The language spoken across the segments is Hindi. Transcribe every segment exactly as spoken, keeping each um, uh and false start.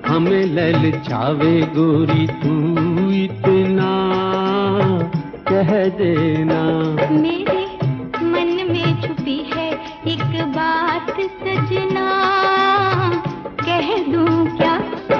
हमें ललचावे गोरी तू इतना कह देना। मेरे मन में छुपी है एक बात सजना, कह दूं क्या?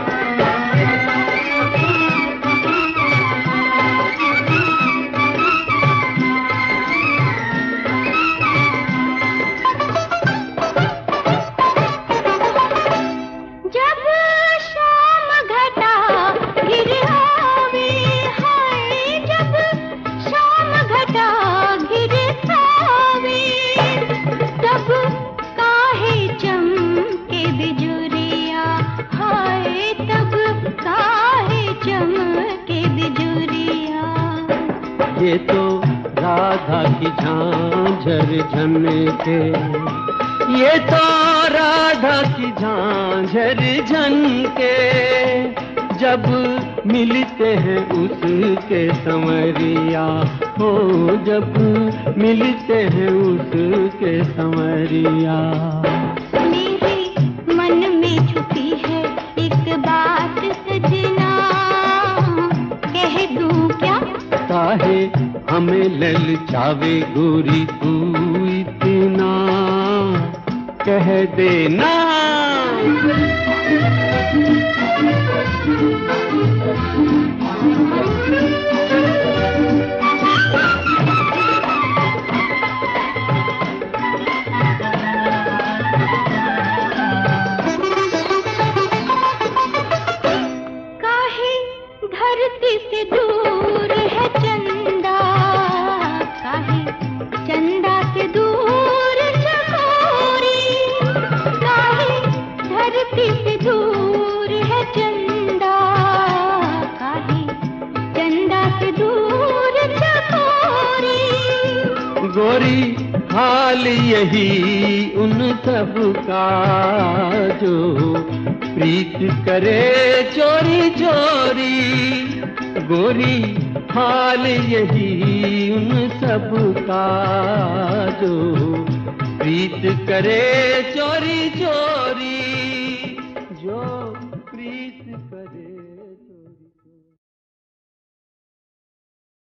ये तो राधा की झांझर झनके, ये तो राधा की झांझर झनके, जब मिलते हैं उसके संवरिया हो, जब मिलते हैं उसके संवरिया। मेरे मन में छुपी है एक बात सजना, कह दूं क्या? काहे हमें ललचावे गोरी तू इतना कह देना। काहे धरती से दूर है चंदा, काहे चंदा से दूर चकोरी, काहे धरती से दूर है चंदा, काहे चंदा से दूर चकोरी। गोरी हाल यही उन सब का जो प्रीत करे चोरी चोरी, गोरी हाल यही उन सब का जो प्रीत करे चोरी चोरी, जो प्रीत करे।